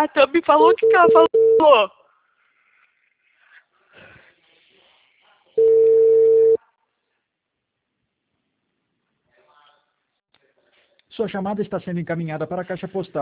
A Thumb falou o que ela falou. Sua chamada está sendo encaminhada para a caixa postal.